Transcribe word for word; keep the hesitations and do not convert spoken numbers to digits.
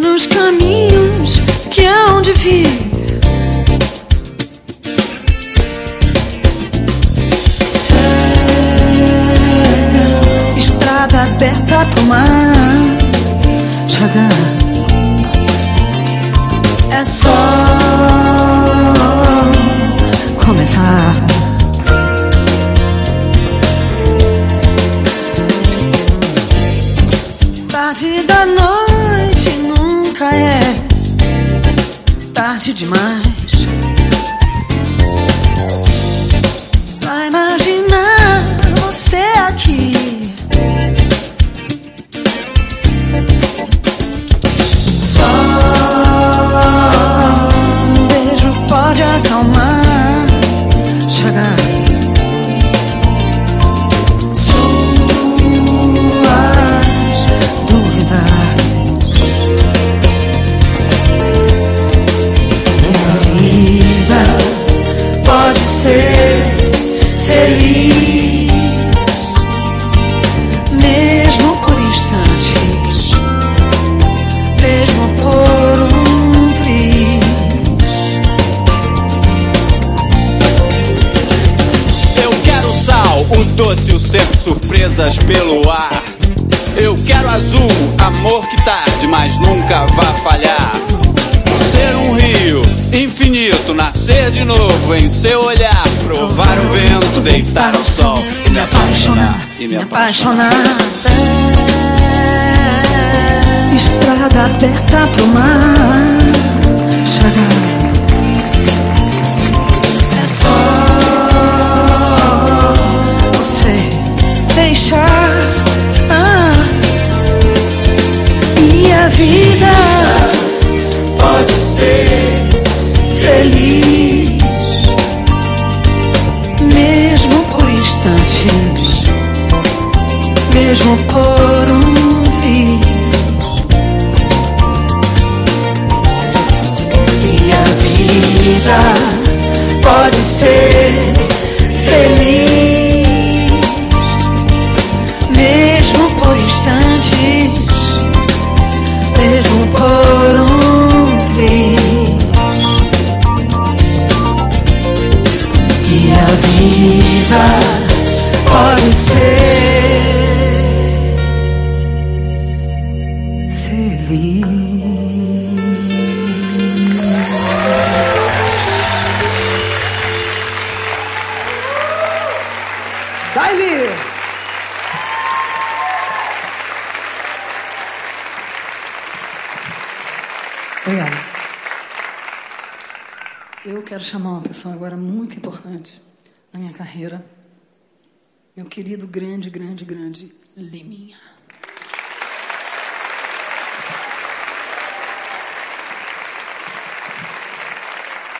nos caminhos que hão de vir. Céu, estrada aberta pro mar chegar. É só começar. Tarde da noite nunca é tarde demais pra imaginar você aqui. Só um beijo pode acalmar, chegar. Ser feliz, mesmo por instantes, mesmo por um triz. Eu quero sal, o doce, o seco, surpresas pelo ar. Eu quero azul, amor que tarde, mas nunca vá falhar. Ser um rio infinito, nascer de novo em seu olhar, provar o vento, deitar ao sol e me apaixonar, e me apaixonar. Estrada aberta pro mar chegar. É só você deixar, ah, e a vida pode ser feliz, mesmo por instantes, mesmo por um triz. E a vida pode ser feliz, mesmo por instantes, mesmo por um triz. E a vida pode ser feliz. Dai-lhe! Obrigada. Eu quero chamar uma pessoa agora muito importante na minha carreira. Meu querido, grande, grande, grande Liminha.